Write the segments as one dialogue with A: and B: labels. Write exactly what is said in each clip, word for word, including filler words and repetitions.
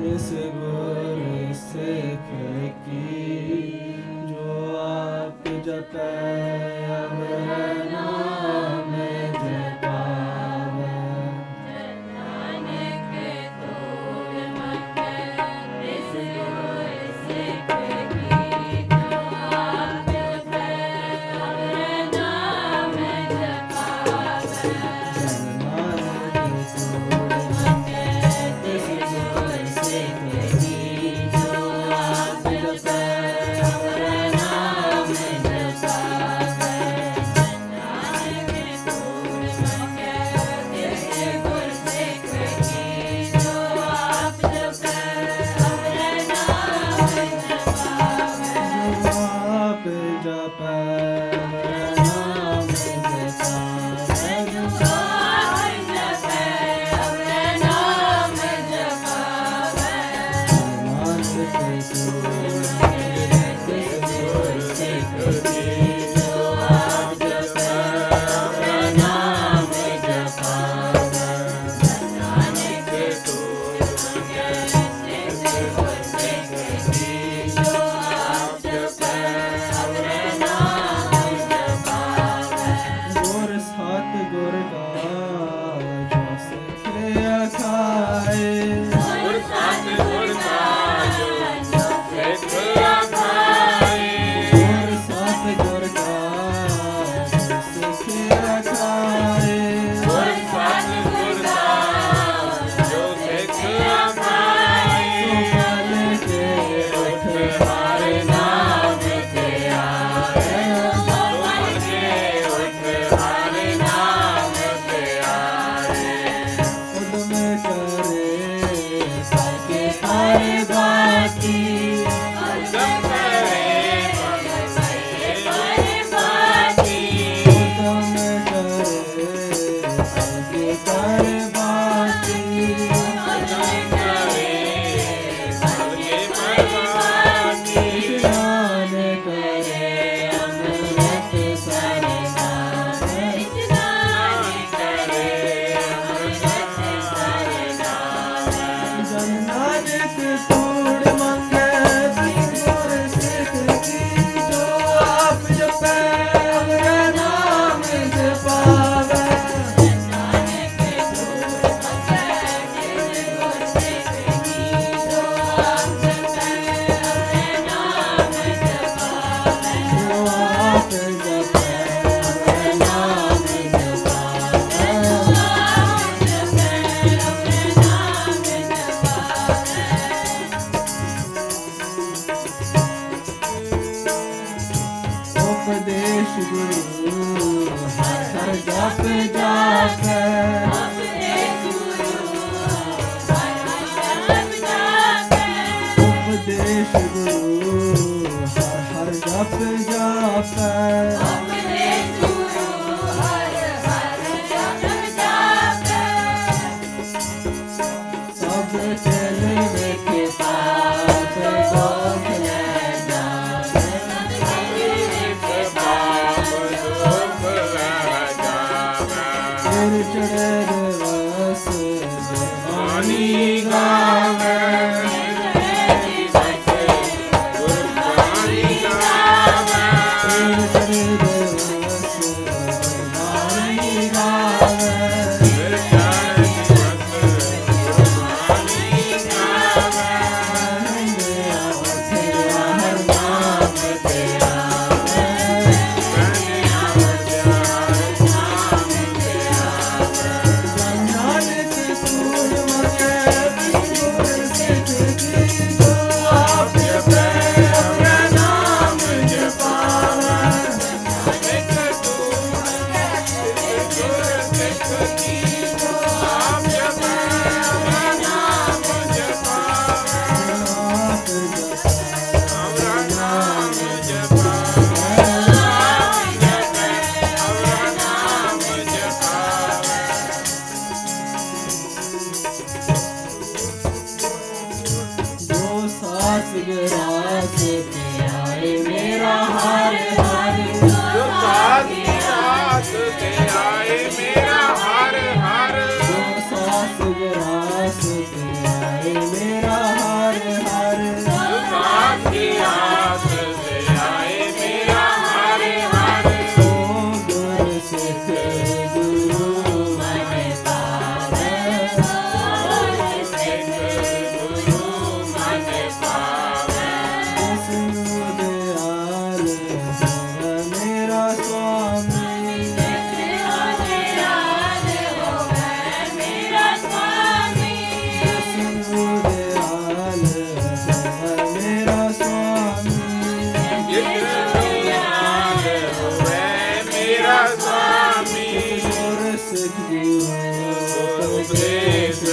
A: इस गुर सिख की जो आप जपै अवर नाम जपावै।
B: नानक तोड़ मंगै इस गुर सिख की जो आप जपै अवर नाम जपावै।
A: उपदेश गुरु हर जप जापै। उपदेश गुरु हर जप जापै। सब चल वेखे पाप दोख लै जावै। सिर चढ़े दिवस गुरबानी गावै। ग्रास पे आए मेरा हर हर।
C: जो सास ग्रास पे आए मेरा हर हर।
A: जो सास ग्रास पे आए मेरा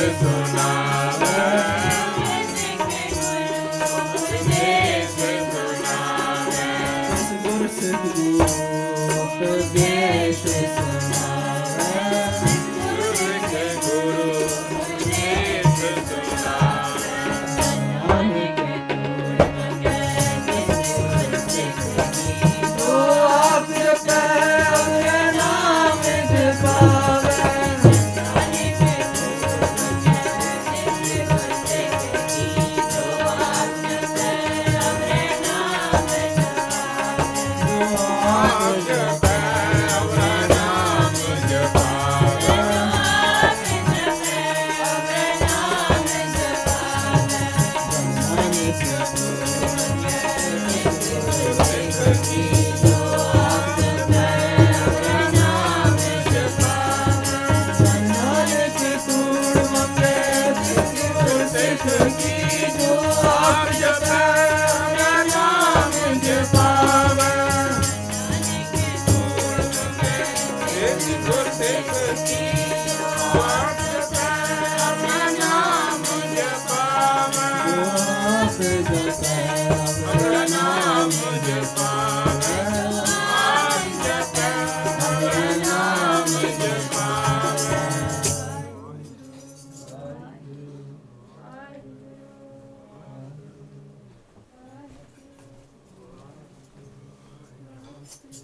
C: सुनावे
A: गुरु सतगुरु उपदेश सुनावे
C: गुरु उपदेश सुनावे
A: नानक तो आप जपे अमर नाम जपावे
C: आप जपे अमर नाम जपावे आप जपे अमर नाम जपावे गुरु सिख की आप जपे अमर नाम जपावे अमर नाम जपावे आप जपे अमर नाम जपावे